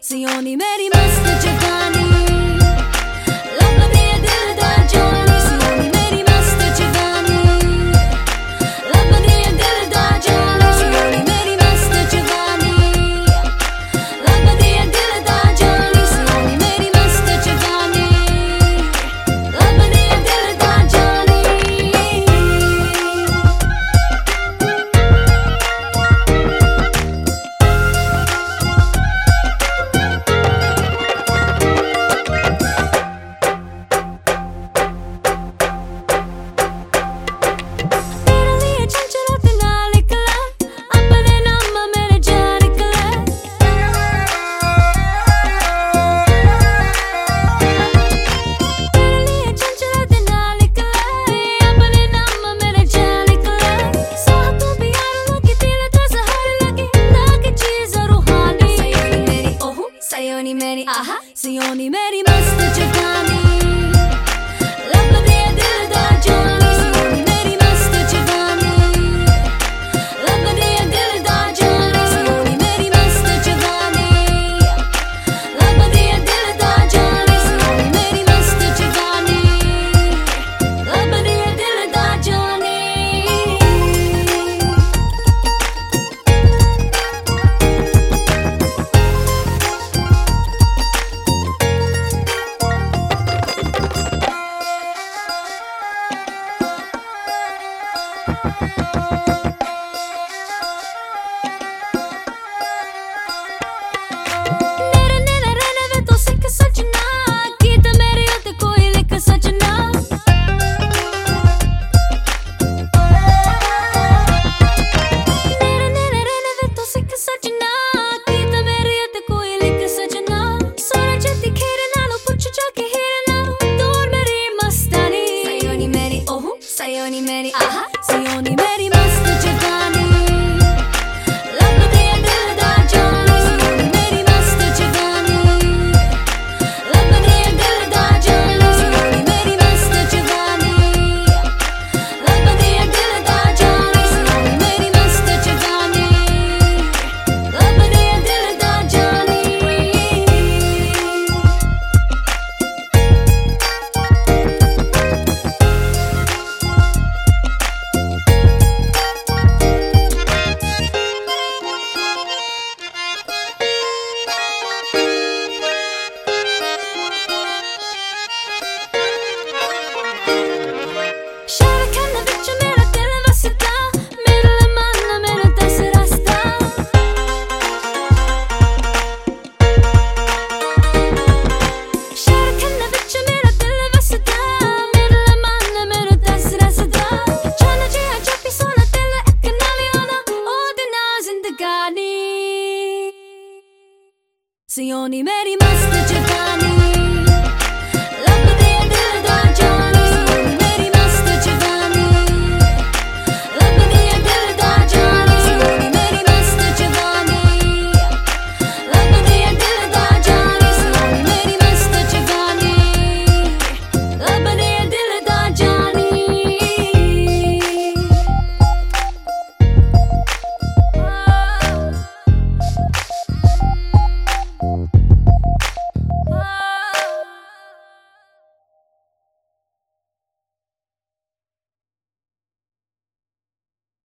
सियोनी मेरी मस्त जवानी, लब दिए दिल दा जानी। सियोनी मेरी मस्त जवानी, लब दिए दिल दा जानी। सियोनी मेरी मस्त जवानी, लब दिए दिल दा जानी। सियोनी मेरी मस्त जवानी, लब दिए दिल दा जानी। सियोनी मेरी सियोनी मेरी मस्त जवानी, लब दिए दिल दा जानी। सियोनी मेरी मस्त जवानी, लब दिए दिल दा जानी। सियोनी मेरी मस्त जवानी, लब दिए दिल दा जानी। सियोनी मेरी मस्त जवानी, लब दिए दिल दा जानी। सियोनी मेरी सियोनी मेरी मस्त जवानी, लब दिए दिल दा जानी। सियोनी मेरी मस्त जवानी, लब दिए दिल दा जानी। सियोनी मेरी मस्त जवानी, लब दिए दिल दा जानी। सियोनी मेरी मस्त जवानी, लब दिए दिल दा जानी। सियोनी मेरी मस्त जवानी।